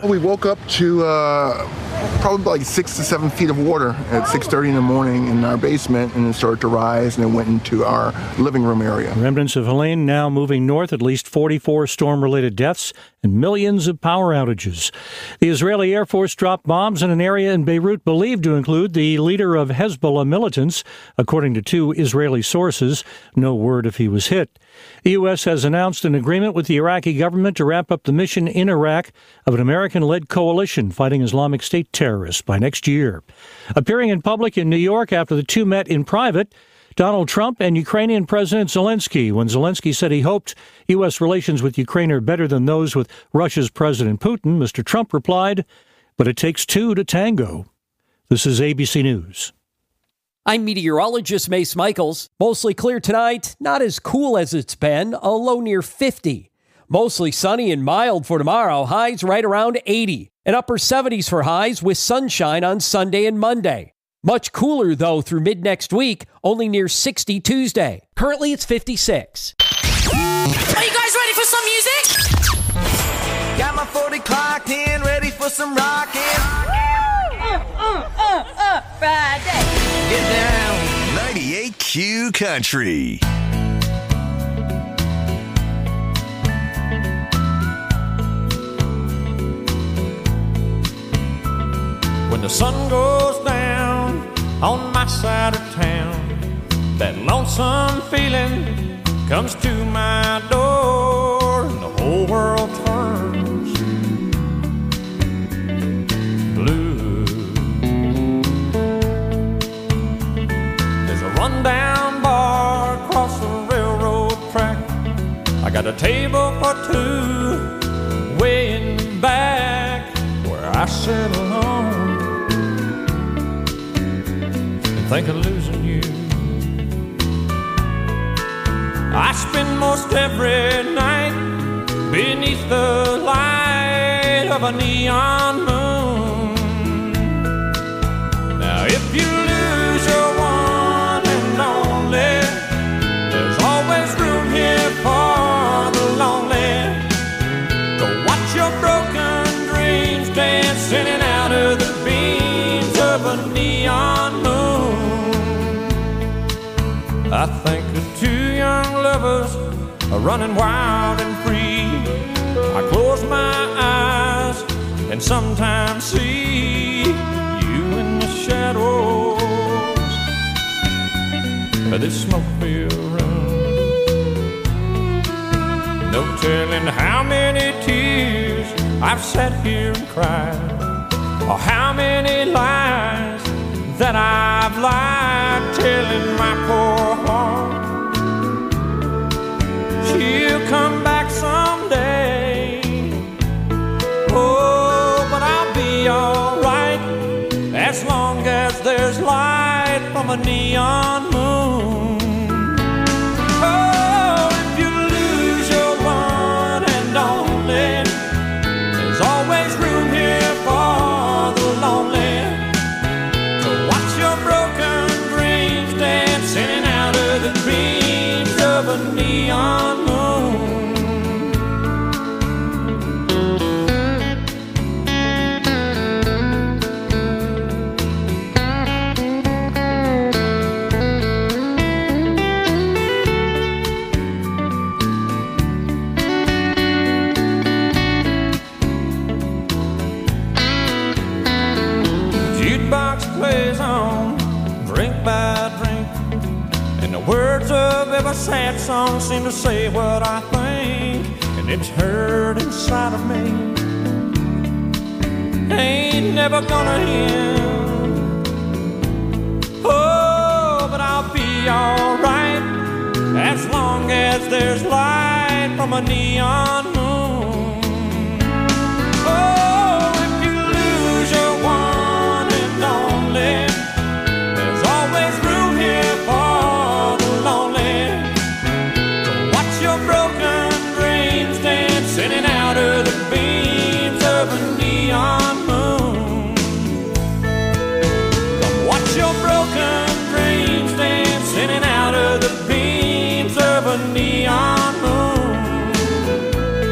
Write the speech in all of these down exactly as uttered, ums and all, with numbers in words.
We woke up to uh, probably like six to seven feet of water at six thirty in the morning in our basement, and it started to rise and it went into our living room area. Remnants of Helene now moving north, at least forty-four storm-related deaths and millions of power outages. The Israeli Air Force dropped bombs in an area in Beirut believed to include the leader of Hezbollah militants, according to two Israeli sources. No word if he was hit. The U S has announced an agreement with the Iraqi government to wrap up the mission in Iraq of an American-led coalition fighting Islamic State terrorists by next year. Appearing in public in New York after the two met in private, Donald Trump and Ukrainian President Zelensky, when Zelensky said he hoped U S relations with Ukraine are better than those with Russia's President Putin, Mister Trump replied, "But it takes two to tango." This is A B C News. I'm meteorologist Mace Michaels. Mostly clear tonight, not as cool as it's been, a low near fifty. Mostly sunny and mild for tomorrow, highs right around eighty. And upper seventies for highs with sunshine on Sunday and Monday. Much cooler, though, through mid-next week, only near sixty Tuesday. Currently, it's fifty-six. Are you guys ready for some music? Got my forty clocked in, ready for some rockin'. Uh, uh, uh, uh, Friday. Get down. ninety-eight Q Country. When the sun goes down on my side of town, that lonesome feeling comes to my door, and the whole world turns blue. There's a rundown bar across the railroad track. I got a table for two way in the back where I sit alone, think of losing you. I spend most every night beneath the light of a neon moon. Now if you lose your one and only, there's always room here for the lonely. Go watch your broken dreams dance in and out of the beams of a neon moon. I think of two young lovers are running wild and free. I close my eyes and sometimes see you in the shadows of this smoke-filled room. No telling how many tears I've sat here and cried, or how many lies that I've lied, telling my poor heart she'll come back someday. Oh, but I'll be alright as long as there's light from a neon moon. Oh, if you lose your one and only, there's always room here for the lonely. Dancing out of the dreams of a neon moon. Jukebox plays on, drink by drink, and the words of every sad song seem to say what I think, and it's heard inside of me. Ain't never gonna end. Oh, but I'll be alright as long as there's light from a neon moon. Oh, if you lose your one and only, there's always room here for the lonely. Go watch your broken dreams dance in and out of the beams of a neon moon. Come watch your broken dreams dance in and out of the beams of a neon moon.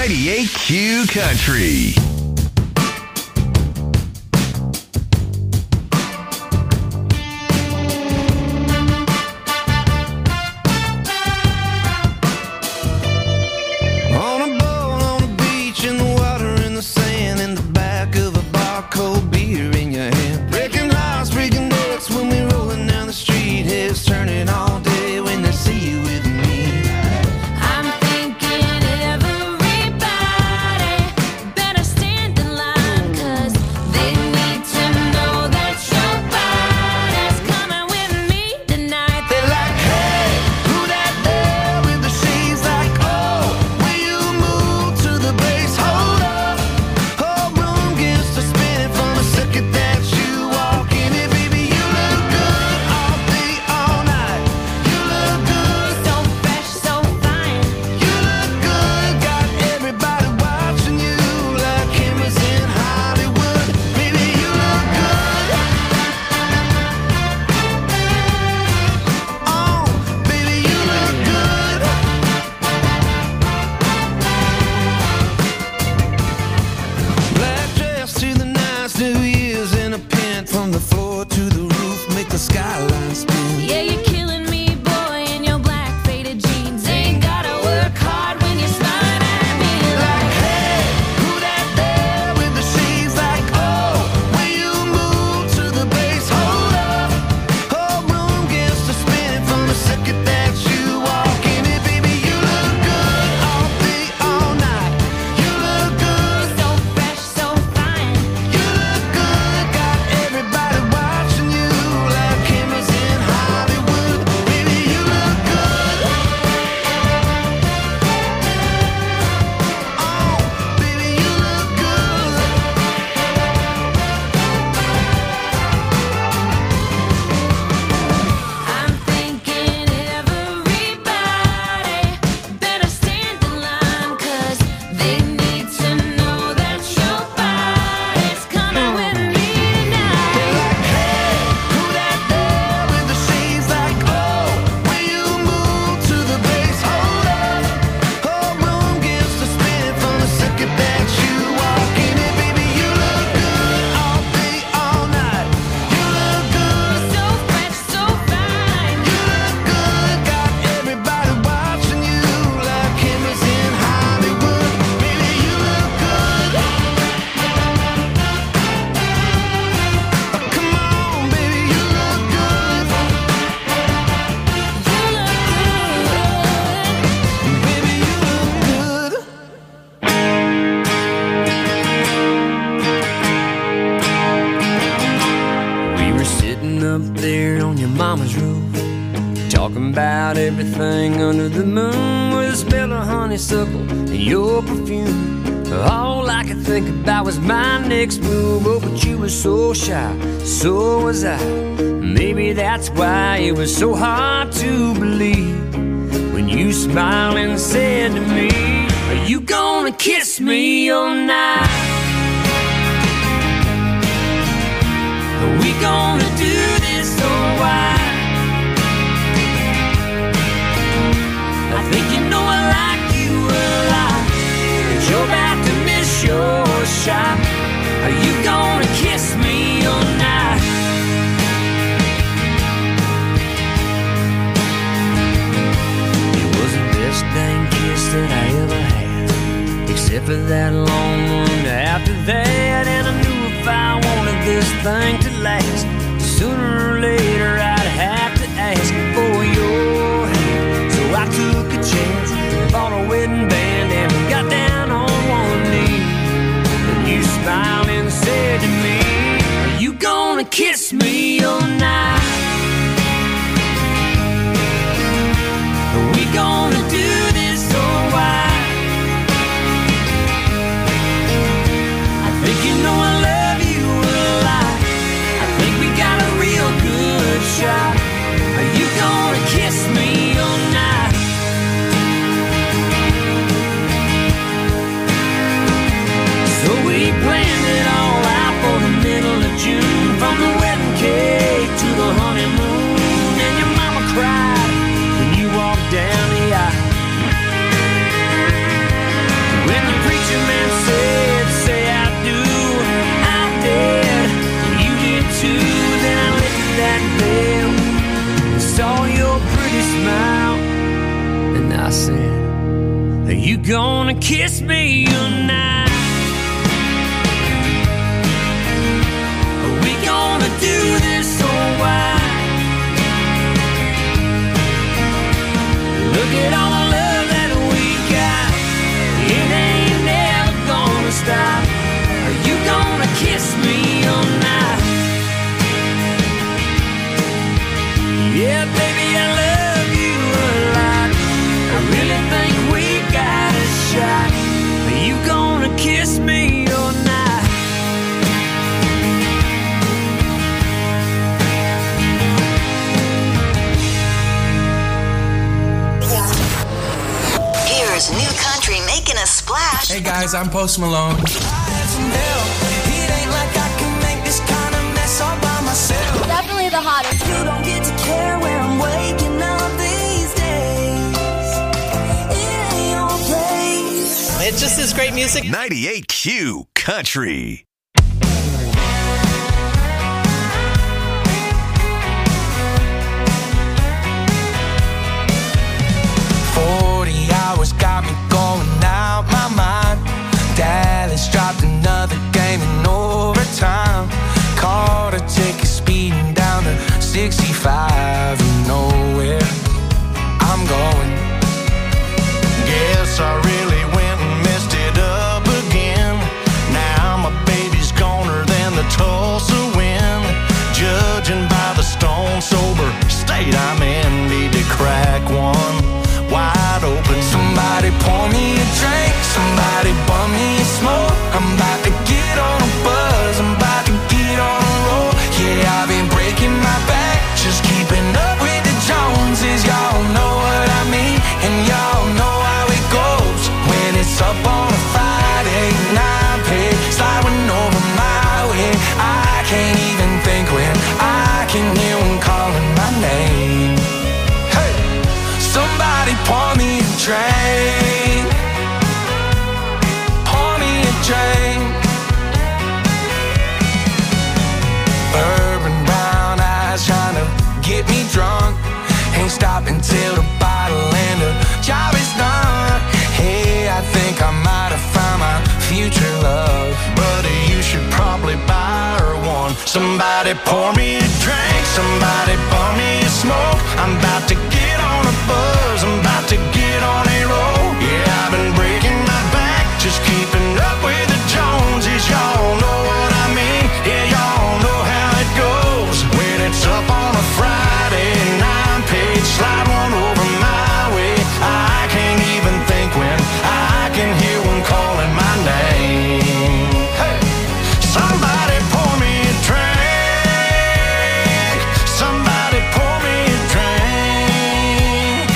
ninety-eight Q Country. Everything under the moon with a smell of honeysuckle and your perfume. All I could think about was my next move. Oh, but you were so shy, so was I. Maybe that's why it was so hard to believe when you smiled and said to me, are you gonna kiss me all night? Are we gonna do this or why? I think you know I like you a lot, but you're about to miss your shot. Are you gonna kiss me all night? It was the best dang kiss that I ever had, except for that long one after that. And I knew if I wanted this thing to last, sooner or later I'd have to ask for your hand. So I took a chance, bought a wedding band, and got down on one knee. And you smiled and said to me, are you gonna kiss me all night? Are we gonna do this or why? I think you know I love you a lot. I think we got a real good shot. Are you gonna kiss me all night? So we planned it all out for the middle of June, from the wedding cake to the Are you gonna kiss me tonight? Are we gonna do this or why? Look at all the love that we got. It ain't never gonna stop. Are you gonna kiss me tonight? Yeah, baby, I love you a lot. I really think we got a shot. Are you gonna kiss me or not? Here's new country making a splash. Hey guys, I'm Post Malone. I had some help. It ain't like I can make this kind of mess all by myself. Definitely the hottest. You don't get to care where I'm waking up these days. It ain't your place. It just is great music. ninety-eight Q Country. forty hours got me going out my mind. Dallas dropped another game in overtime. Caught a ticket speeding down to sixty-five. You know where I'm going. Guess I really went and messed it up again. Now my baby's goner than the Tulsa wind. Judging by the stone sober state I'm in, need to crack one wide open. Somebody pour me a drink, somebody bum me a smoke. I'm about to get on a buzz, I'm about to get on a roll. Yeah, I've been breaking my back, just keeping up with the Joneses. Y'all know what I mean, and y'all know how it goes. When it's up on a Friday night, pay sliding over my way. I can't even think when I can hear one calling my name. Hey, somebody pour me a drink, pour me a drink. Bourbon brown eyes trying to get me drunk. Ain't stopping till the bottle and the job is done. Hey, I think I might have found my future love. Buddy, you should probably buy her one. Somebody pour me a drink, somebody pour me a smoke. I'm about to get on a buzz, I'm about to get on a roll. Yeah, I've been breaking my back, just keeping up with the Joneses. Y'all know what I mean, yeah, y'all know how it goes. When it's up on a Friday night, page slide one over my way. I can't even think when I can hear one calling my name. Hey, somebody pour me a drink, somebody pour me a drink.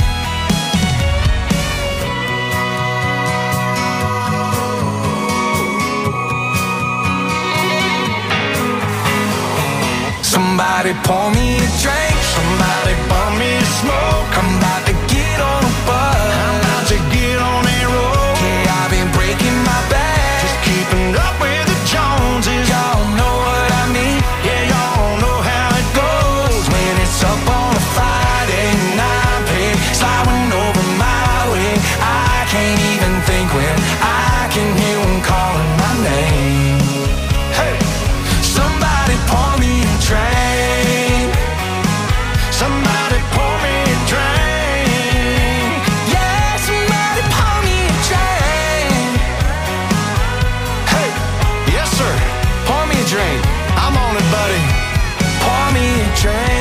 Somebody pour me a drink, somebody pour me a smoke. I'm about to get on a buzz, I'm about to get on a roll. Yeah, I've been breaking my back, just keeping up with the Joneses. Y'all know what I mean, yeah, y'all know how it goes. When it's up on a Friday night, babe, sliding over my way. I can't even think when I can hear one calling my name. Hey, somebody pour me a drink, somebody pour me a drink. Yeah, somebody pour me a drink. Hey, yes sir, pour me a drink. I'm on it, buddy. Pour me a drink.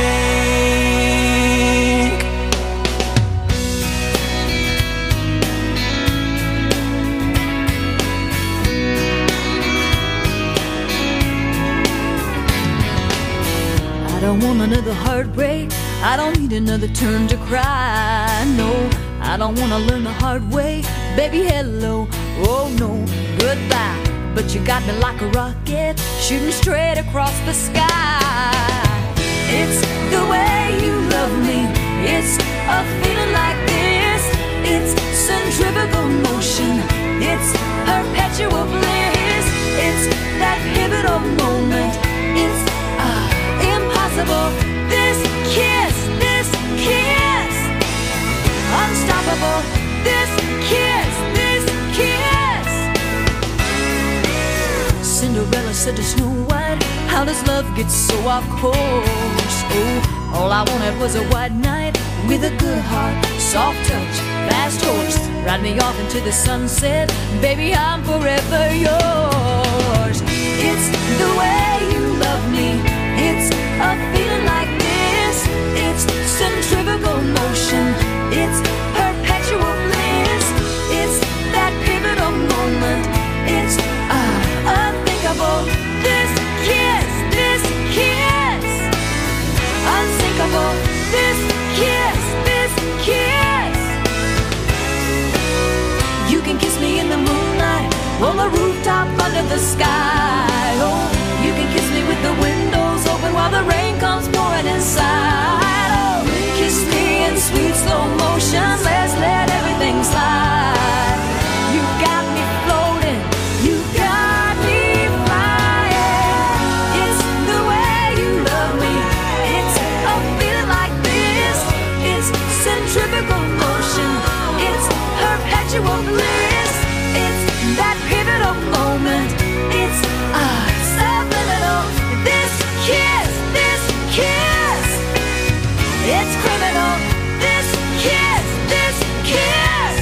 I don't want another heartbreak. I don't need another turn to cry. No, I don't want to learn the hard way. Baby, hello. Oh no, goodbye. But you got me like a rocket, shooting straight across the sky. It's the way you love me. It's a feeling like this. It's centrifugal motion. It's perpetual bliss. It's that pivotal moment. It's uh, impossible. This kiss, this kiss, unstoppable. This kiss. said to Snow White, how does love get so off course? Oh, all I wanted was a white knight with a good heart, soft touch, fast horse, ride me off into the sunset. Baby, I'm forever yours. It's the way you love me. It's a feeling like this. It's centrifugal motion. It's perpetual bliss. It's that pivotal moment. It's uh, unthinkable. This kiss, this kiss. Unsinkable. This kiss, this kiss. You can kiss me in the moonlight, on the rooftop under the sky. Oh, you can kiss me with the windows open while the rain comes pouring inside. Oh, kiss me in sweet slow motion. Let's let everything slide. You got me floating. You got me flying. It's the way you love me. It's a feeling like this. It's centrifugal motion. It's perpetual bliss. It's that pivotal moment. It's ah, subliminal. This kiss, this kiss. It's criminal. This kiss, this kiss.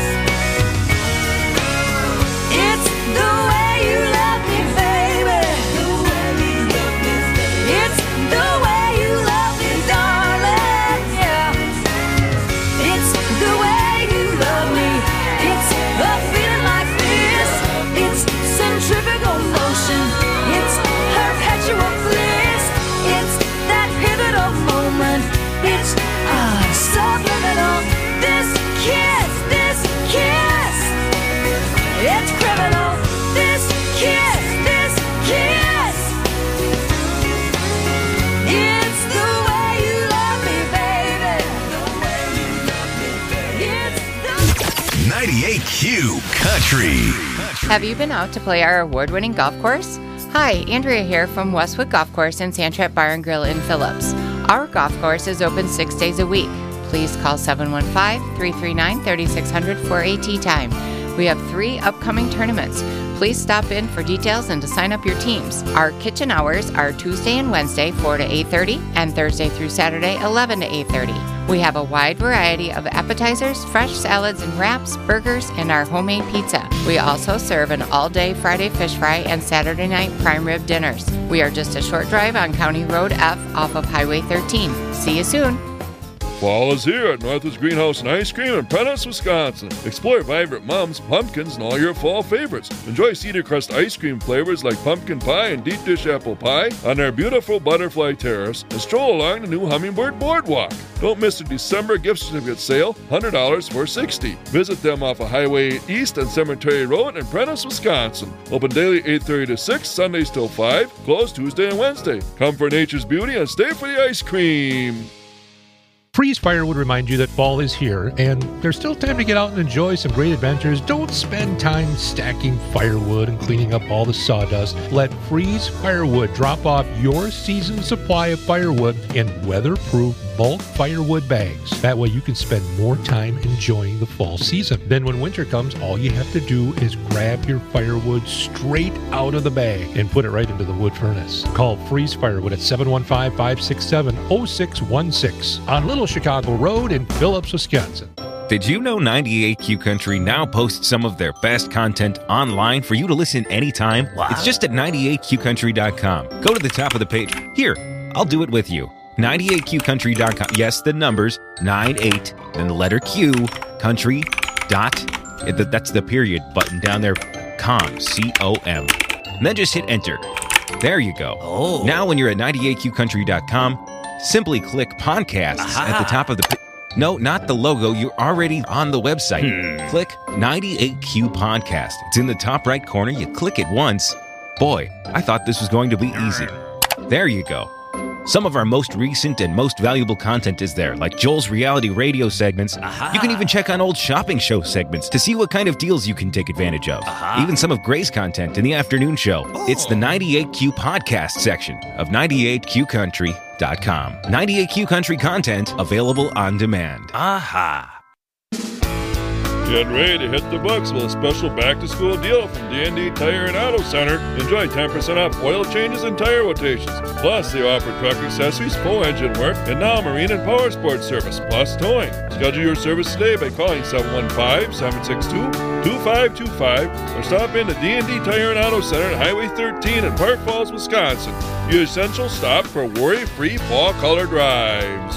It's the way you love me, baby. It's the way you love me, darling. Yeah. It's the way you love me. It's a feeling like this. It's centrifugal motion. It's perpetual bliss. It's that pivotal moment. It's ah, subliminal. This kiss, this kiss. It's criminal. This kiss, this kiss. It's the way you love me, baby. The way you love me, baby. It's the ninety-eight Q Country. Have you been out to play our award-winning golf course? Hi, Andrea here from Westwood Golf Course and Sandtrap Bar and Grill in Phillips. Our golf course is open six days a week. Please call seven one five, three three nine, three six zero zero for a tee time. We have three upcoming tournaments. Please stop in for details and to sign up your teams. Our kitchen hours are Tuesday and Wednesday, four to eight thirty, and Thursday through Saturday, eleven to eight thirty. We have a wide variety of appetizers, fresh salads and wraps, burgers, and our homemade pizza. We also serve an all-day Friday fish fry and Saturday night prime rib dinners. We are just a short drive on County Road F off of Highway thirteen. See you soon. Fall is here at Martha's Greenhouse and Ice Cream in Prentice, Wisconsin. Explore vibrant mums, pumpkins, and all your fall favorites. Enjoy Cedar Crust ice cream flavors like pumpkin pie and deep dish apple pie on their beautiful butterfly terrace, and stroll along the new Hummingbird Boardwalk. Don't miss the December gift certificate sale, one hundred dollars for sixty dollars. Visit them off of Highway East and Cemetery Road in Prentice, Wisconsin. Open daily eight thirty to six, Sundays till five, closed Tuesday and Wednesday. Come for nature's beauty and stay for the ice cream. Freeze Fire would remind you that fall is here, and there's still time to get out and enjoy some great adventures. Don't spend time stacking firewood and cleaning up all the sawdust. Let Freeze Firewood drop off your season's supply of firewood in weatherproof bulk firewood bags. That way you can spend more time enjoying the fall season. Then when winter comes, all you have to do is grab your firewood straight out of the bag and put it right into the wood furnace. Call Freeze Firewood at seven one five, five six seven, zero six one six on Little Chicago Road in Phillips, Wisconsin. Did you know ninety-eight Q Country now posts some of their best content online for you to listen anytime? Wow. It's just at ninety-eight q country dot com. Go to the top of the page. Here, I'll do it with you. ninety-eight q country dot com. Yes, the numbers, ninety-eight, then the letter Q, country, dot, that's the period button down there, com, C O M. And then just hit enter. There you go. Oh. Now when you're at ninety-eight q country dot com, simply click podcasts Aha. at the top of the page. No, not the logo. You're already on the website. Hmm. Click ninety-eight Q Podcast. It's in the top right corner. You click it once. Boy, I thought this was going to be easy. There you go. Some of our most recent and most valuable content is there, like Joel's reality radio segments. Aha. You can even check on old shopping show segments to see what kind of deals you can take advantage of. Aha. Even some of Gray's content in the afternoon show. Oh. It's the ninety-eight Q Podcast section of ninety-eight q country dot com. ninety-eight Q Country content available on demand. Aha. Get ready to hit the books with a special back-to-school deal from D and D Tire and Auto Center. Enjoy ten percent off oil changes and tire rotations. Plus, they offer truck accessories, full engine work, and now marine and power sports service, plus towing. Schedule your service today by calling seven one five, seven six two, two five two five or stop in to D and D Tire and Auto Center at Highway thirteen in Park Falls, Wisconsin. Your essential stop for worry-free fall color drives.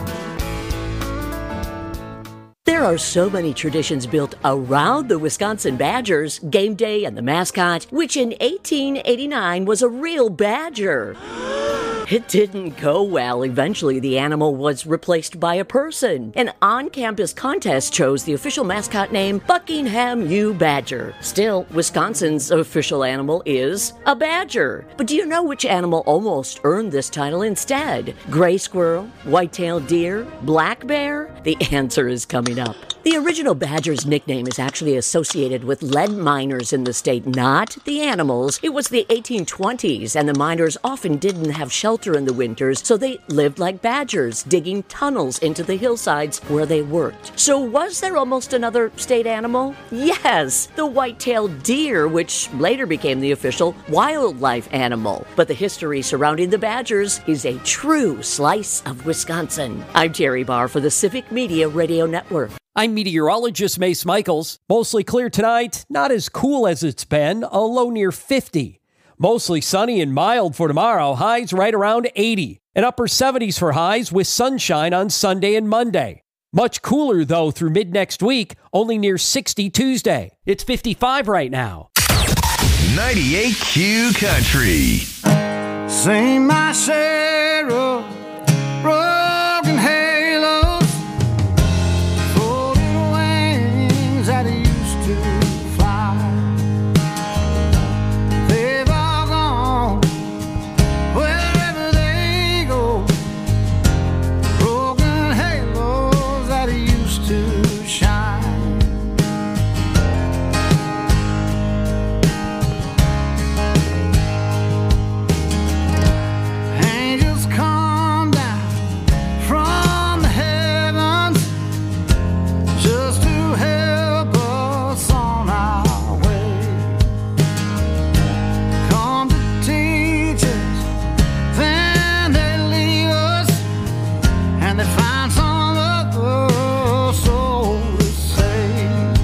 There are so many traditions built around the Wisconsin Badgers, game day and the mascot, which in eighteen eighty-nine was a real badger. It didn't go well. Eventually, the animal was replaced by a person. An on-campus contest chose the official mascot name Buckingham U. Badger. Still, Wisconsin's official animal is a badger. But do you know which animal almost earned this title instead? Gray squirrel, white-tailed deer, black bear? The answer is coming up. The original badger's nickname is actually associated with lead miners in the state, not the animals. It was the eighteen twenties, and the miners often didn't have shelter in the winters, so they lived like badgers, digging tunnels into the hillsides where they worked. So was there almost another state animal? Yes, the white-tailed deer, which later became the official wildlife animal. But the history surrounding the badgers is a true slice of Wisconsin. I'm Terry Barr for the Civic Media Radio Network. I'm meteorologist Mace Michaels. Mostly clear tonight, not as cool as it's been, a low near fifty. Mostly sunny and mild for tomorrow, highs right around eighty. And upper seventies for highs with sunshine on Sunday and Monday. Much cooler, though, through mid-next week, only near sixty Tuesday. It's fifty-five right now. ninety-eight Q Country. Sing my share of broken halos, folded wings that used to fly. They've all gone wherever they go. Broken halos that used to shine. Angels come down from the heavens just to help us on our way. Come to teach us, then they leave us, and they find some other soul to save.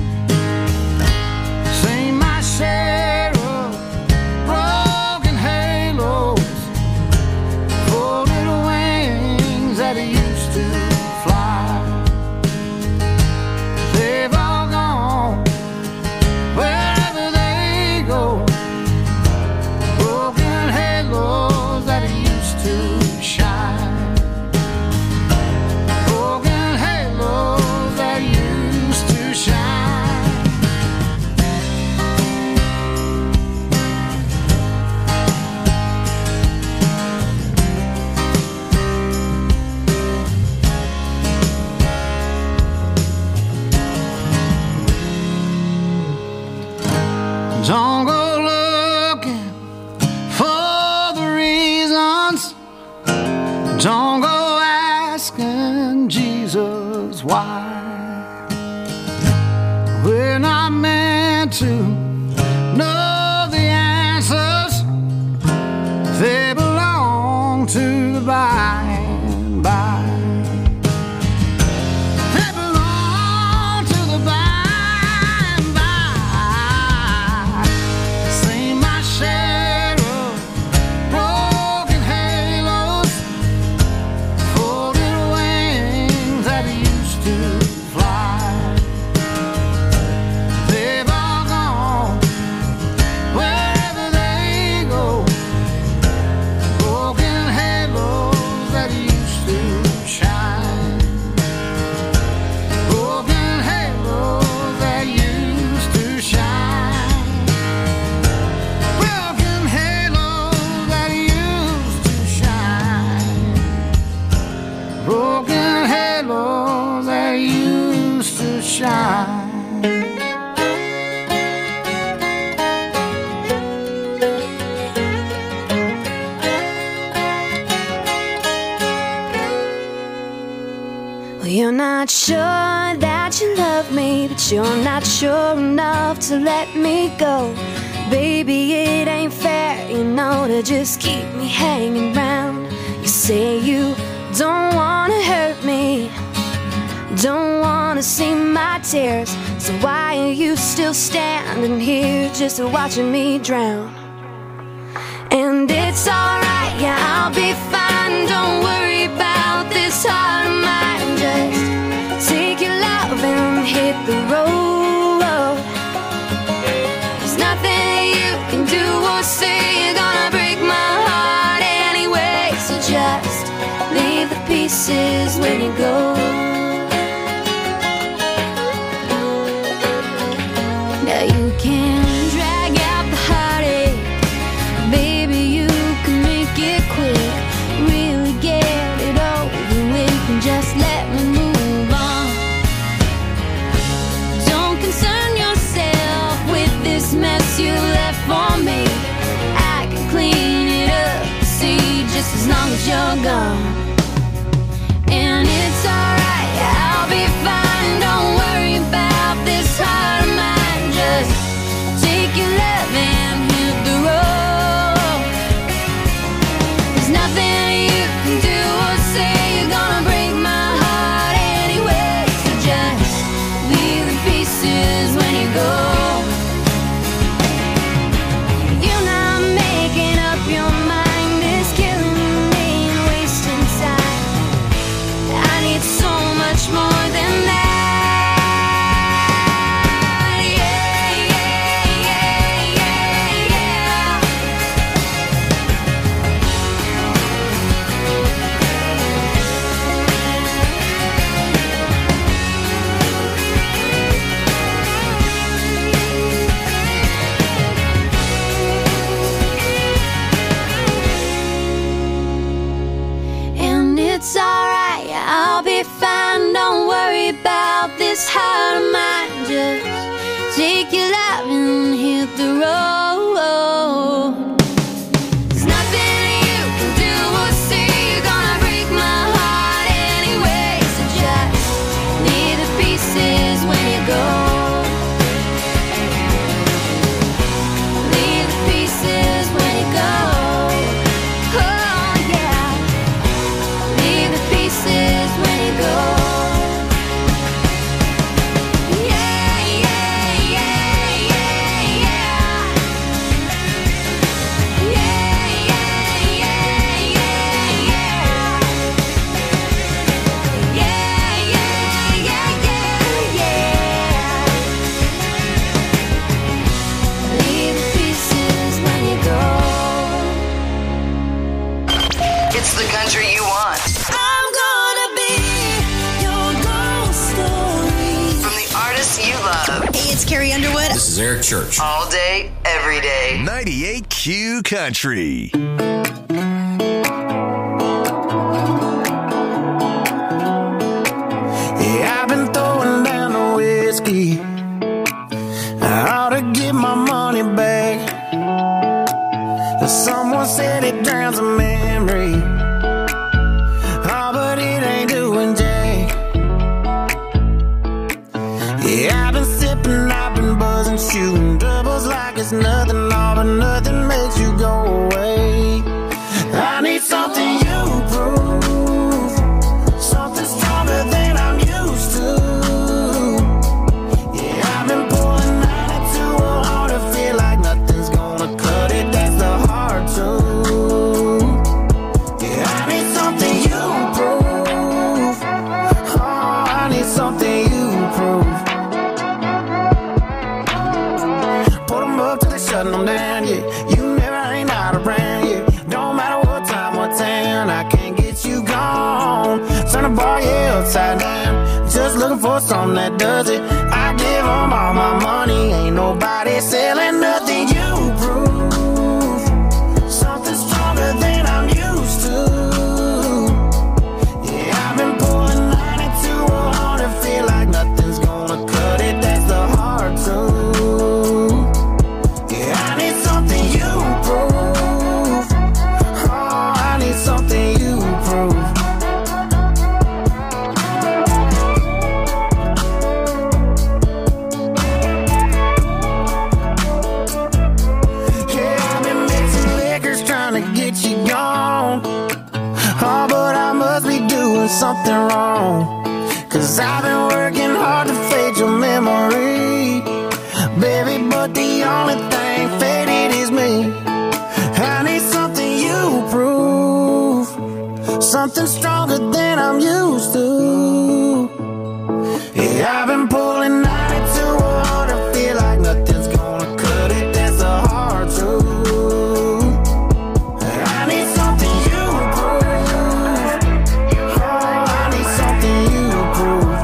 Sing my share of broken halos, folded wings that used to fly. They've all gone wherever they go. Broken halos that used to shine. Broken halos that used to shine. Don't go looking for the reasons. Don't go asking Jesus why. We're not meant to know the answers. They belong to the by and by. They belong to the by and by. Sing my share of broken halos, folded wings that used to fly. They've all gone wherever they go. Broken halos that used to shine. Broken halos that used to shine. Broken halos that used to shine. Broken halos that used to shine. Well, you're not sure that you love me, but you're not sure enough to let me go. Baby, it ain't fair, you know, to just keep me hanging round. You say you don't wanna hurt me, don't wanna see my tears, so why are you still standing here just watching me drown? And it's alright, yeah, I'll be fine, don't worry about this heart of mine. Just take your love and hit the road. There's nothing you can do or say, you're gonna break my heart anyway. So just leave the pieces when you go. Now you can drag out the heartache, baby, you can make it quick. Really get it over with and just let me move on. Don't concern yourself with this mess you left for me. I can clean it up, see, just as long as you're gone. And it's alright, I'll be fine, don't worry about this heart of mine. Just take your love and hit the road. There's nothing you can do or say, you're gonna break my heart anyway. So just leave the pieces when you go. You're not making up your mind, it's killing me and wasting time. I need so much more than that. And it's alright, I'll be fine, don't worry about this heart of mine. Just take your love and hit the road. There's nothing you can do or say, you're gonna break my heart anyway. So just leave the pieces when you go. Leave the pieces when you go. Oh yeah. Leave the pieces when you go. Yeah, yeah, yeah, yeah, yeah. Yeah, yeah, yeah, yeah, yeah. Yeah, yeah, yeah, yeah, yeah. Leave the pieces when you go. It's the country you want. I'm gonna be your ghost story. From the artists you love. Hey, it's Carrie Underwood. This is Eric Church. All day, every day. ninety-eight Q Country. Yeah, I've been throwing down the whiskey. I ought to get my money back. Someone said it drowns a memory. Oh, but it ain't doing jack. Yeah, I've been sipping, I've been buzzing, shooting doubles like it's nothing, all but nothing makes you go away. I need something you prove, something stronger than I'm used to. Yeah, I've been pouring ninety-two on to feel like nothing's gonna cut it. That's the hard truth. Yeah, I need something you prove. Oh, I need something you prove. Put them up till they shutting them down, yeah. You never ain't out around, yeah. Don't matter what time, what town, I can't get you gone. Turn the bar, yeah, upside down. Just looking for something that does it. I give them all my money, ain't nobody selling nothing. You prove something stronger than I'm used to. Yeah, I've been pouring ninety-two on to feel like nothing's gonna cut it. That's the hard truth. Yeah, I need something you prove. Oh, I need something you prove. something wrong, 'cause I've been working hard to fade your memory, baby, but the only thing faded is me. I need something you prove, something stronger than I'm used to. Yeah, I've been pulling ninety-two on to feel like nothing's gonna cut it. That's a hard truth. I need something you prove. Oh, I need something you prove.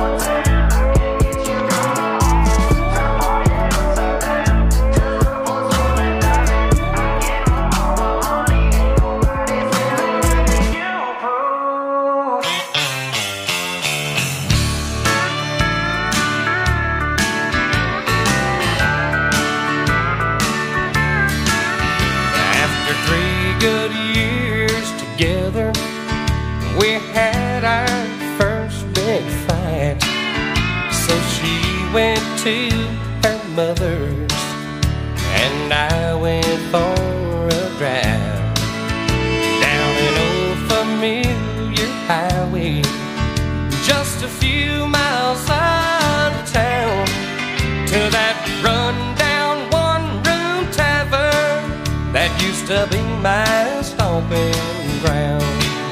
After three good years together, we had our first big fight. So she went to her mother's, and I went for a drive down an old familiar highway, just a few miles out of town, to that rundown one-room tavern that used to be my stomping ground.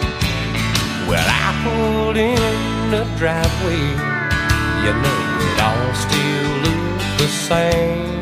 Well, I pulled in the driveway, you know it all still looked the same,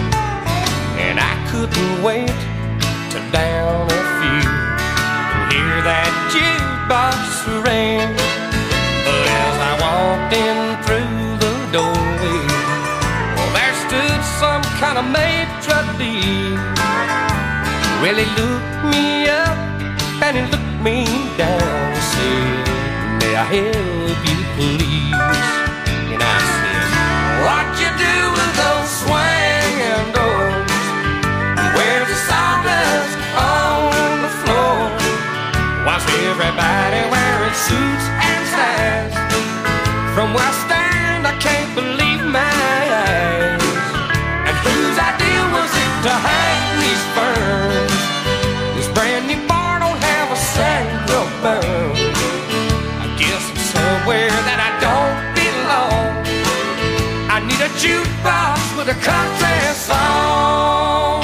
and I couldn't wait to down a few and hear that jukebox ring. But as I walked in through the doorway, well, there stood some kind of maitre d'. Well, he looked me up and he looked me down and said, "May I help you, please?" And I said, "What you do with those swinging doors? Where's the sawdust on the floor? Why's everybody wearing suits and ties? From where I stand, I can't believe my eyes. And whose idea was it to hang these ferns? This brand new bar don't have a single burn. I guess I'm somewhere that I don't belong. I need a jukebox with a country song."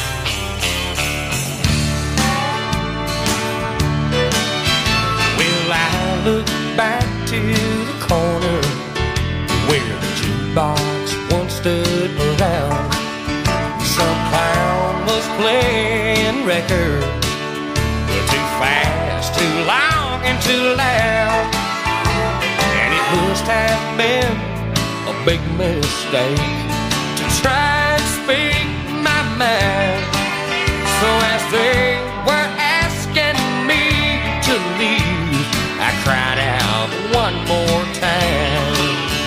Well, I look back to the corner where the jukebox once stood around. Some clown was playing records, too fast, too long, and too loud. And it must have been a big mistake to try and speak my mind. So as they were asking me to leave, I cried out one more time,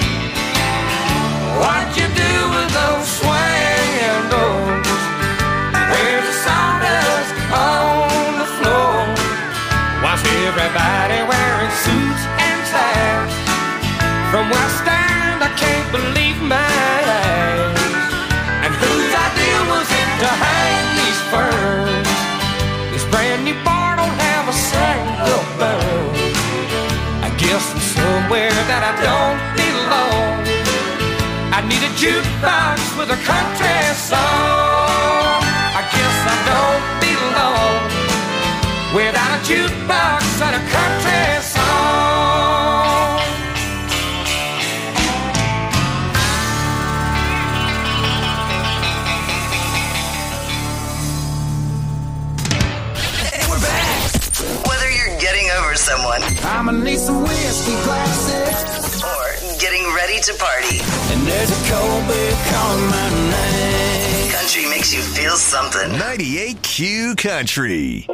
"What you do with those swinging doors? Where's the sawdust on the floor? Why's everybody wearing suits and ties? From where I stand, I can't believe my eyes. And whose idea was it to hang these ferns? This brand new bar don't have a single burn. I guess I'm somewhere that I don't belong. I need a jukebox with a country song. I guess I don't belong without a jukebox and a country song." Hey, we're back. Whether you're getting over someone, I'ma need some whiskey glasses, or getting ready to party, and there's a cold beer calling my name. country makes you feel something. ninety-eight Q Country.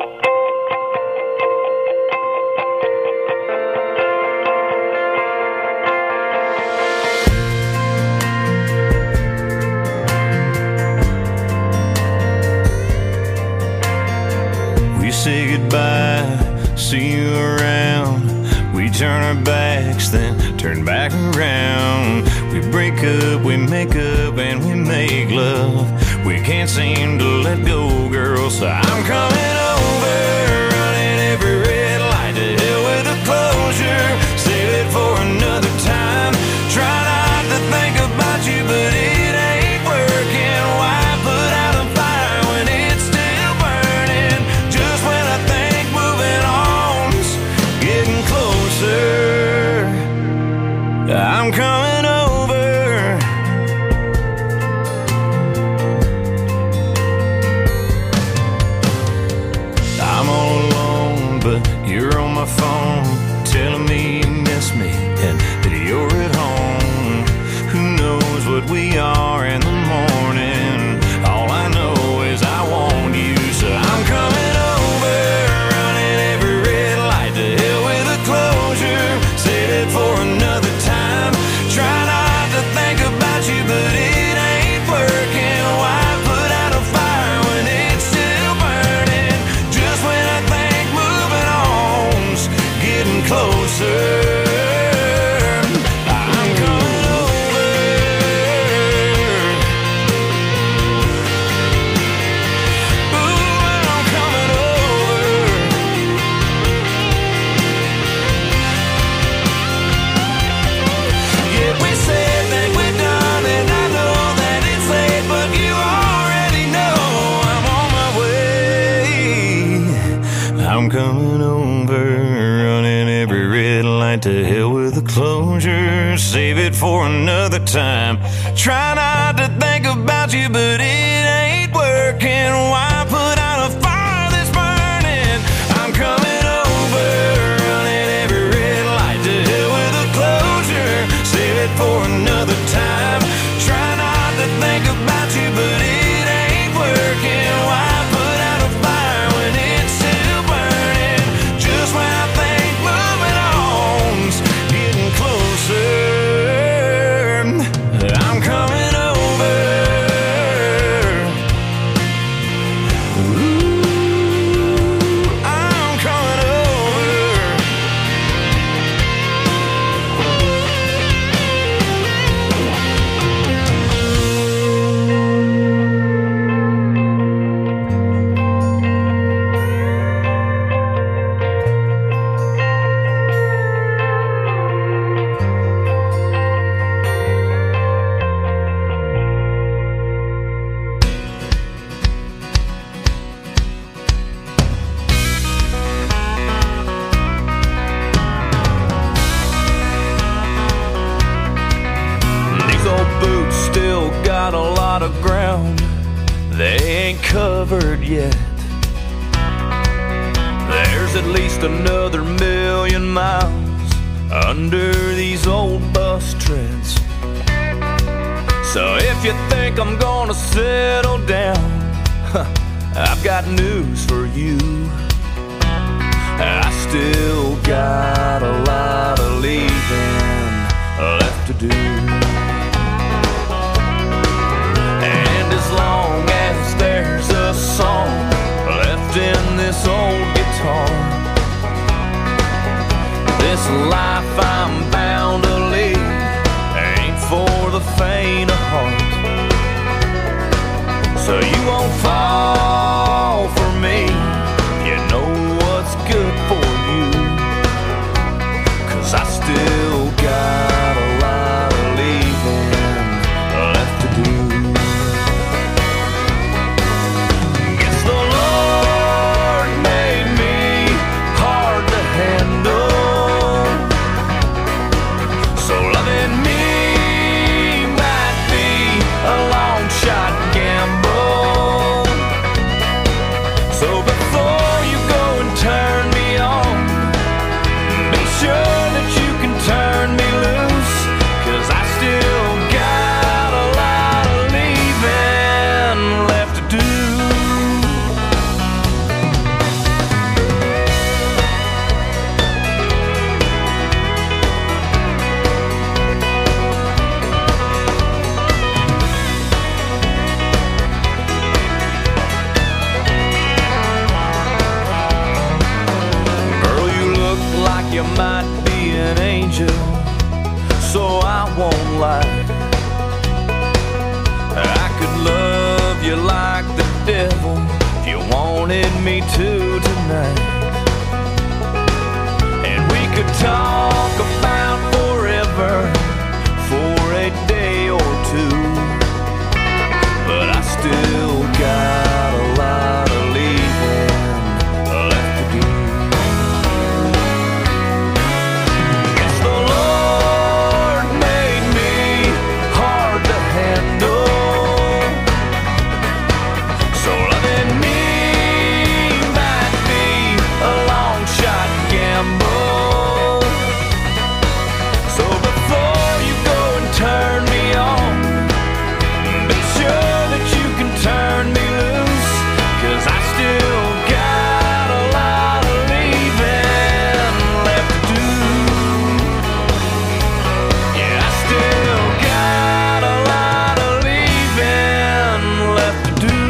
We say goodbye, see you around. We turn our backs, then turn back around. We break up, we make up, and we make love. We can't seem to let go, girl, so I'm coming over, running every red light. To hell with the closure, I'm coming over, running every red light to hell with the closure. Save it for another time. Try not to think about you, but it ain't working. Why put out a fire that's burning? I'm coming over, running every red light to hell with the closure. Save it for another time. Try not to think about you, but it ain't working. Why put out a fire when it's still burning? Just when I think moving on's getting closer, I'm coming over. Ooh, I'm coming over. These old boots still got a lot of ground they ain't covered yet. There's at least another million miles under these old bus treads. So if you think I'm gonna settle down, I've got news for you. I still got a lot of leaving left to do. And as long as there's a song left in this old guitar, this life I'm bound to lead ain't for the faint of heart. So you won't fall for me, you know what's good for you. 'Cause I still got a lot of leaving left to do. Guess the Lord made me hard to handle, so loving me might be a long shot gamble. So before you go and turn me on, be sure that you can turn me loose. 'Cause I still got a lot of leaving left to do. Girl, you look like you might be an angel, so I won't lie. I could love you like the devil if you wanted me to tonight. And we could talk about forever for a day or two. But I still got a lot of leaving left to do. Guess the Lord made me hard to handle, so loving me might be a long shot gamble. So before you go and turn me on, be sure that you can turn me loose. 'Cause I still got a lot of leaving left to do. Yeah, I still got a lot of leaving left to do.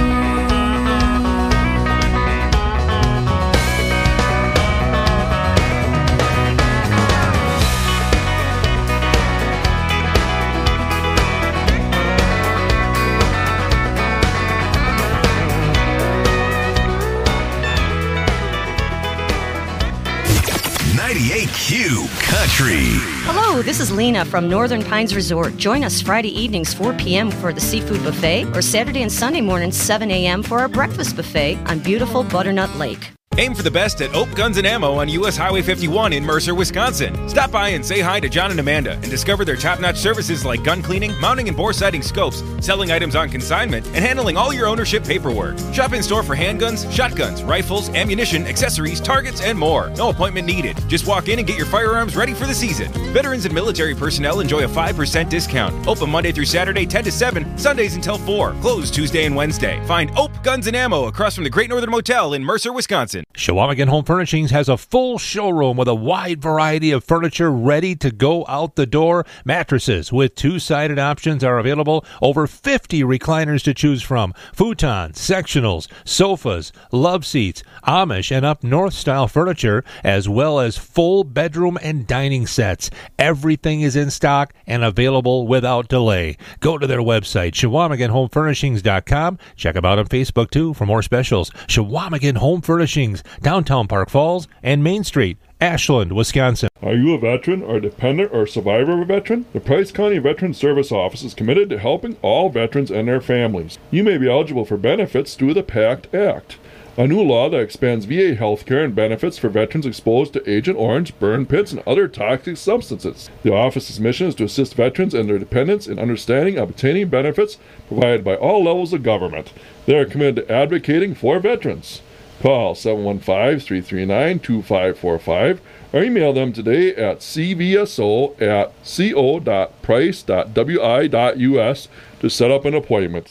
ninety-eight Q Country. Hello, this is Lena from Northern Pines Resort. Join us Friday evenings four p.m. for the seafood buffet or Saturday and Sunday mornings seven a.m. for our breakfast buffet on beautiful Butternut Lake. Aim for the best at Ope Guns and Ammo on U S Highway fifty-one in Mercer, Wisconsin. Stop by and say hi to John and Amanda and discover their top-notch services like gun cleaning, mounting and bore sighting scopes, selling items on consignment, and handling all your ownership paperwork. Shop in store for handguns, shotguns, rifles, ammunition, accessories, targets, and more. No appointment needed. Just walk in and get your firearms ready for the season. Veterans and military personnel enjoy a five percent discount. Open Monday through Saturday, ten to seven, Sundays until four. Closed Tuesday and Wednesday. Find Ope Guns and Ammo across from the Great Northern Motel in Mercer, Wisconsin. Shawamigan Home Furnishings has a full showroom with a wide variety of furniture ready to go out the door. Mattresses with two-sided options are available. Over fifty recliners to choose from. Futons, sectionals, sofas, love seats, Amish and up north style furniture, as well as full bedroom and dining sets. Everything is in stock and available without delay. Go to their website, Shawamigan Home Furnishings dot com. Check them out on Facebook too for more specials. Shawamigan Home Furnishings, downtown Park Falls and Main Street, Ashland, Wisconsin. Are you a veteran or dependent or survivor of a veteran? The Price County Veteran Service Office is committed to helping all veterans and their families. You may be eligible for benefits through the PACT Act, a new law that expands V A health care and benefits for veterans exposed to Agent Orange, burn pits, and other toxic substances. The office's mission is to assist veterans and their dependents in understanding and obtaining benefits provided by all levels of government. They are committed to advocating for veterans. Call seven one five, three three nine, two five four five or email them today at c v s o at co dot price dot w i dot u s to set up an appointment.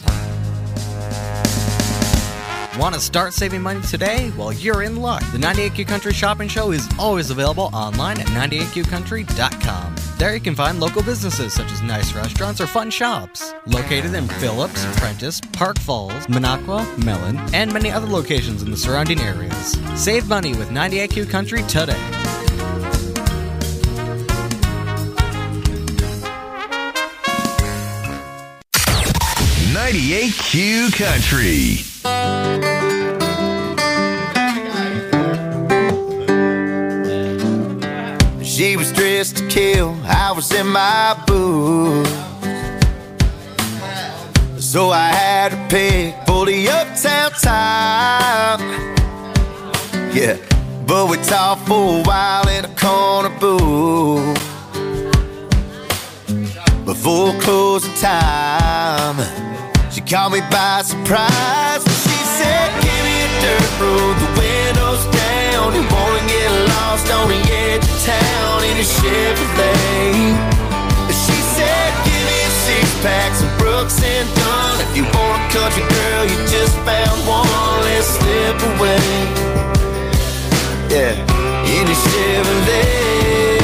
Want to start saving money today? Well, you're in luck. The ninety-eight Q Country Shopping Show is always available online at ninety-eight q country dot com. There you can find local businesses such as nice restaurants or fun shops. Located in Phillips, Prentice, Park Falls, Minocqua, Mellon, and many other locations in the surrounding areas. Save money with ninety-eight Q Country today. ninety-eight Q Country. She was dressed to kill, I was in my booth. So I had to pick for the uptown time. Yeah, but we talked for a while in a corner booth before closing time. She caught me by surprise. She said, give me a dirt road, the windows down. You wanna get lost on the edge of town in a Chevrolet. She said, give me a six-pack, some Brooks and Dunn. If you want a country girl, you just found one. Let's slip away. Yeah, in a Chevrolet.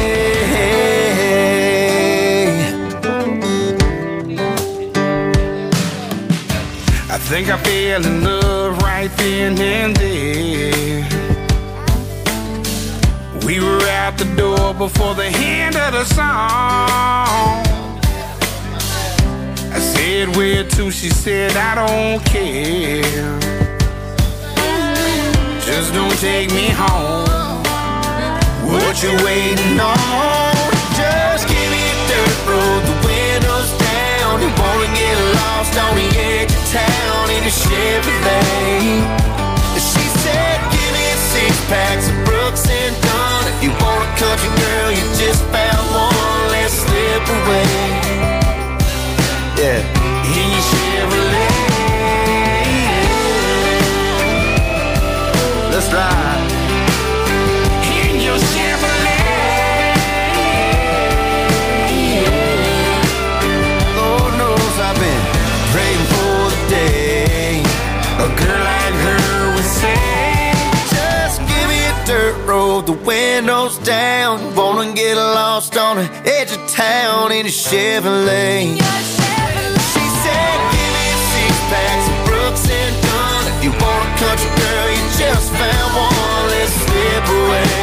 I think I fell in love right then and there. We were out the door before the end of the song. I said, where to? She said, I don't care. Just don't take me home. What you waiting on? Just give me a dirt road, the windows down. You wanna get lost on the edge of town in a Chevrolet. She said, give me a six-pack, some Brooks and Dunn. If you want a country girl, you just found one. Let's slip away. Yeah, in your Chevrolet. Let's ride. In your Chevrolet. Lord knows I've been praying for the day a girl like her would say, just give me a dirt road, the windows down. Wanna get lost on the edge of town in a Chevrolet. She said, give me a six-pack, some Brooks and Dunn. If you want a country girl, you just found one. Let's slip away.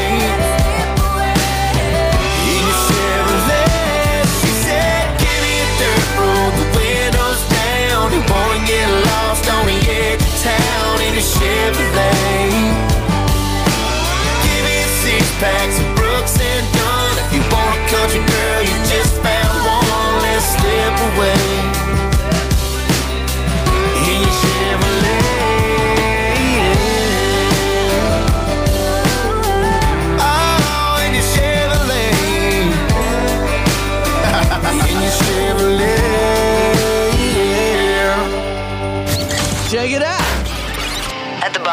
In your Chevrolet. She said, give me a dirt road, the windows down. You wanna get lost on the edge of town in a Chevrolet. Give me a six-pack, some Brooks and Dunn. If you want a country girl, you just found one. Let's slip away.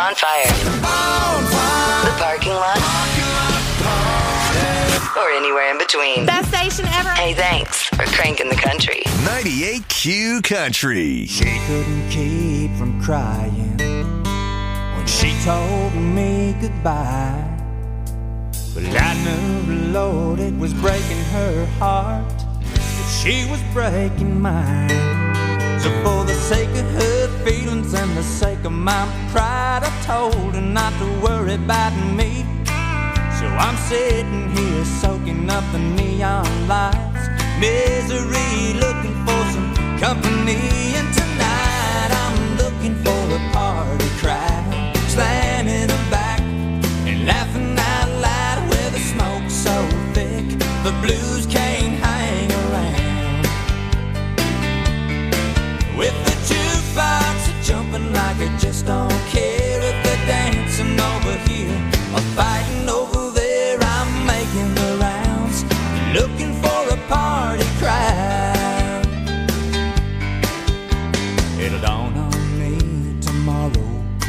on fire. The parking lot. Or anywhere in between. Best station ever. Hey, thanks for cranking the country. ninety-eight Q Country. She couldn't keep from crying when she told me goodbye. But I knew, Lord, it was breaking her heart, that she was breaking mine. So for the sake of her feelings and the sake of my pride, I told her not to worry about me. So I'm sitting here soaking up the neon lights, misery, looking for some company. And tonight I'm looking for a party crowd, slamming them back and laughing out loud with the smoke so thick the blues can't hang around. With the jukebox jumping like I just don't care if they're dancing over here or fighting over there. I'm making the rounds, looking for a party crowd. It'll dawn on me tomorrow,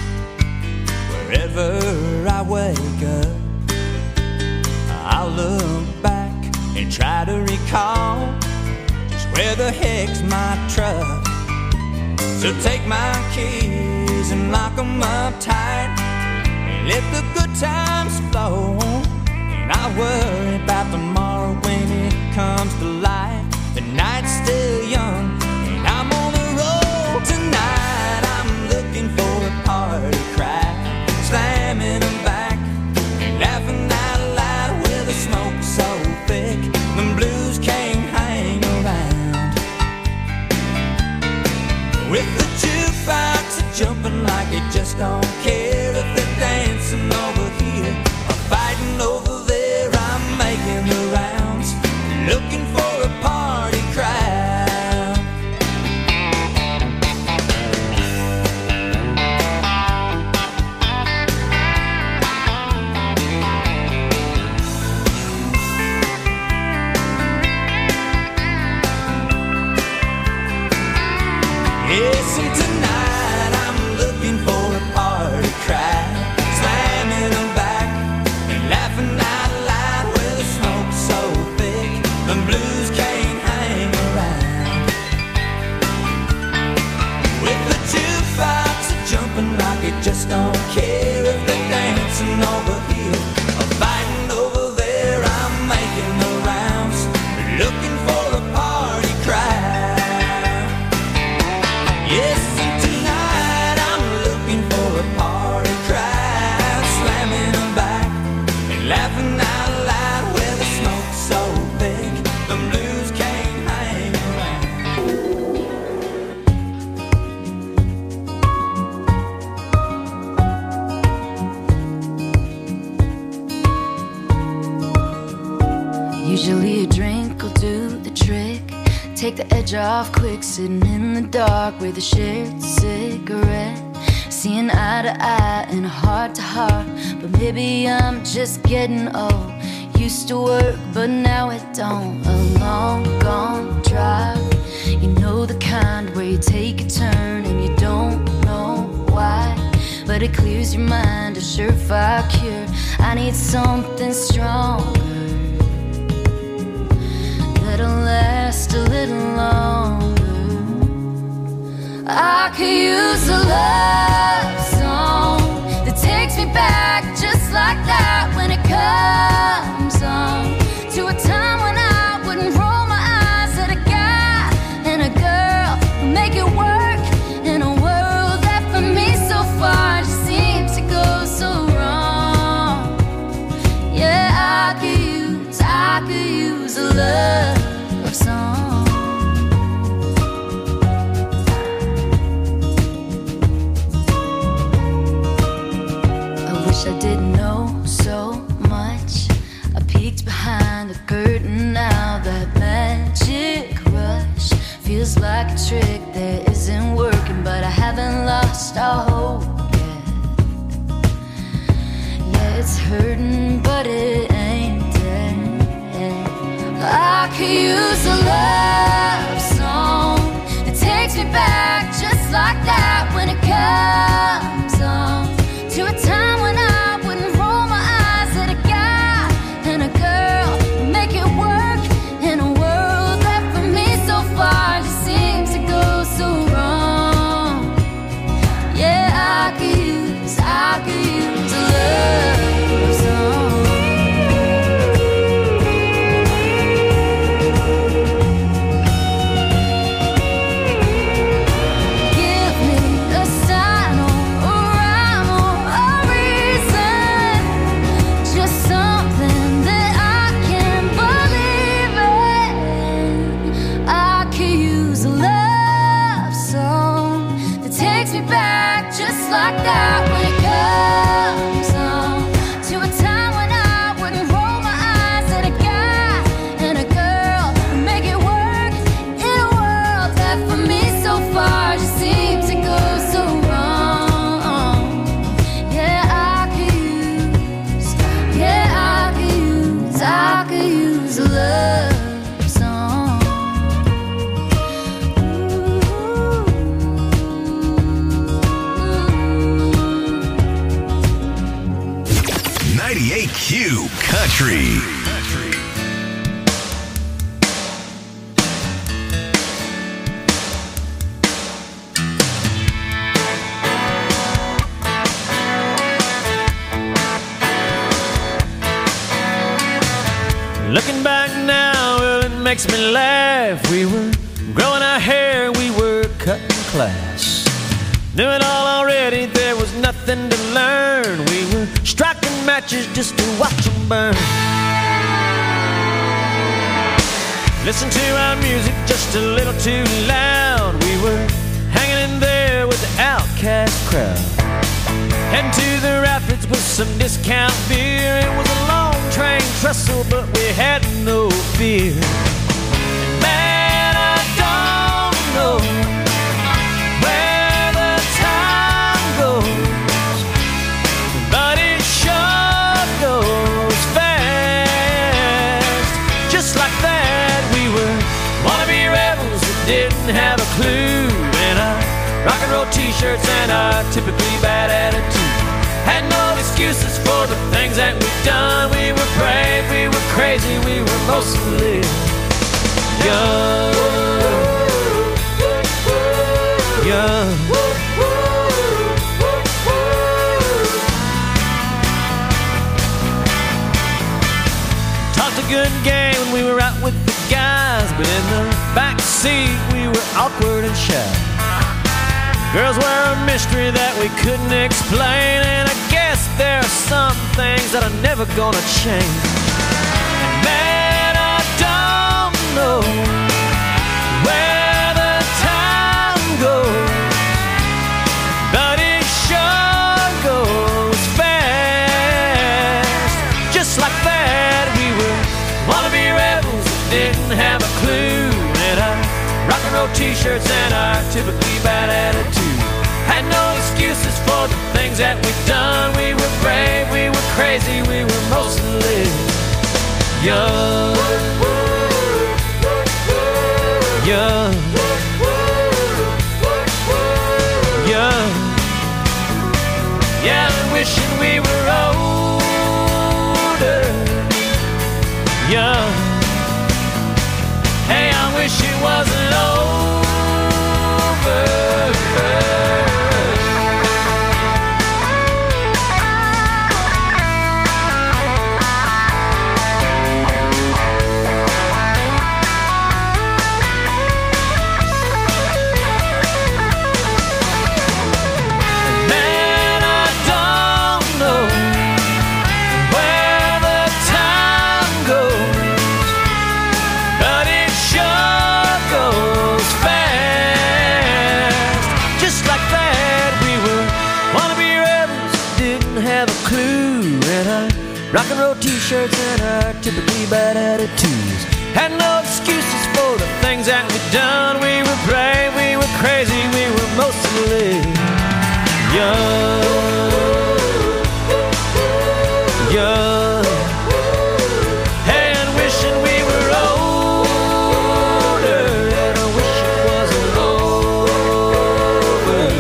wherever I wake up, I'll look back and try to recall just where the heck's my truck. So take my keys and lock them up tight and let the good times flow. And I worry about tomorrow when it comes to light. The night's still young and I'm on the road tonight. I'm looking for a party crowd, slamming them back and laughing out loud with the smoke so thick the blues can't hang around. With the jukebox jumping like it just don't care if they're dancing over here or fighting over there. I'm making the rounds, looking for a party crowd. Yes, and tonight I'm looking for a party crowd, slamming them back and laughing out loud with the smoke so thick the blues can't hang around. With the jukebox jumping like it just don't care if they're dancing over here or fighting over there. I'm making the rounds, looking for a party crowd. Yes, and tonight I'm looking for a party crowd, slamming them back and laughing out loud with the smoke so thick the blues can't hang around. Usually a drink will do the trick, take the edge off quick, sitting in the dark with a shared cigarette, seeing eye to eye and heart to heart. But maybe I'm just getting old. Used to work, but now it don't. A long gone drive, you know the kind where you take a turn and you don't know why, but it clears your mind, a surefire cure. I need something stronger that'll last a little longer. I could use a love song that takes me back just like that when it comes on, to a time when I wouldn't roll my eyes at a guy and a girl who make it work in a world that for me so far just seems to go so wrong. Yeah, I could use, I could use a love song. I wish I didn't know so much. I peeked behind the curtain now. That magic rush feels like a trick that isn't working, but I haven't lost all hope yet. Yeah, it's hurting, but it ain't dead. I could use a love song that takes me back just like that when it comes on, Country. Looking back now, well, it makes me laugh. We were growing our hair, we were cutting class. Knew it all already, there was nothing to learn. We were striking matches just to watch them burn. Listen to our music just a little too loud. We were hanging in there with the outcast crowd. Heading to the rapids with some discount beer. It was a long train trestle, but we had no fear. And man, I don't know where the time goes, but it sure goes fast. Just like that, we were wannabe rebels that didn't have a clue. And our rock and roll t-shirts and our typically bad attitude had no excuses for the things that we've done. We were brave, we were crazy, we were mostly young. Young. Talked a good game when we were out with the guys, but in the back seat we were awkward and shy. Girls were a mystery that we couldn't explain, and I guess there are some things that are never gonna change. And man, I don't know where the time goes, but it sure goes fast. Just like that, we were wannabe rebels that didn't have a clue. And our rock and roll t-shirts and our typically bad attitude had no excuses for the things that we've done. We were brave, we were crazy, we were mostly young. Young. Young. Yeah, I'm wishing we were older. Young. Hey, I wish it wasn't over. Rock and roll t-shirts and our typically bad attitudes had no excuses for the things that we'd done. We were brave, we were crazy, we were mostly young. Young. Hey, and wishing we were older, and I wish it wasn't over.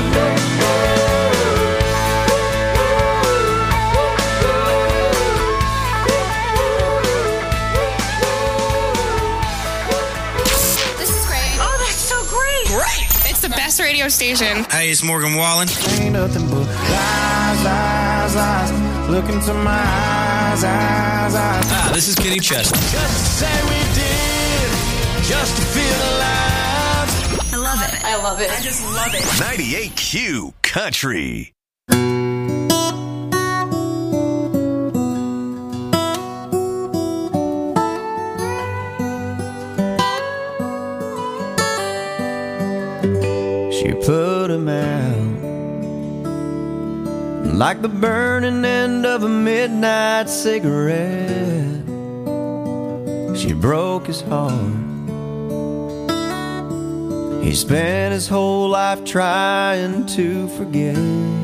Best radio station. Hey, it's Morgan Wallen. Ain't nothing but lies, lies, lies. Look into my eyes, eyes, eyes. Ah, this is Kenny Chesney. Just to say we did, just to feel alive. I love it. I love it. I just love it. ninety-eight Q Country. She put him out like the burning end of a midnight cigarette. She broke his heart. He spent his whole life trying to forget.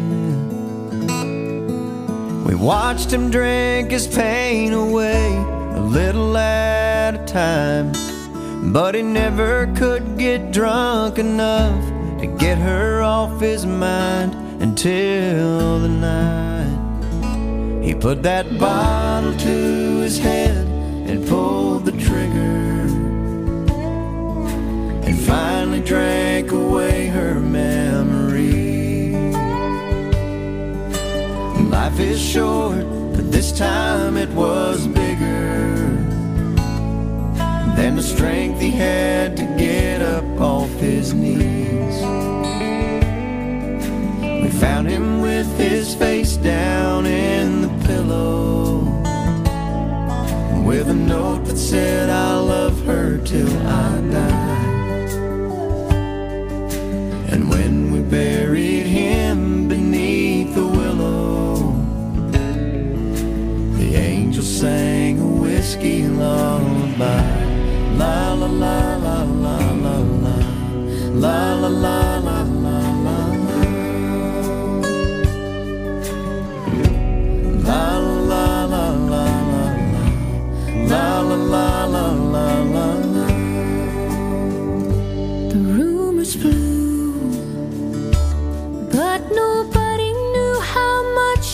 We watched him drink his pain away, a little at a time, but he never could get drunk enough to get her off his mind until the night He put that bottle to his head and pulled the trigger, and finally drank away her memory. Life is short, but this time it was bigger than the strength he had to get up off his knees. We found him with his face down in the pillow, with a note that said, I'll love her till I die. And when we buried him beneath the willow, the angel sang a whiskey lullaby. La la la la la la la la la la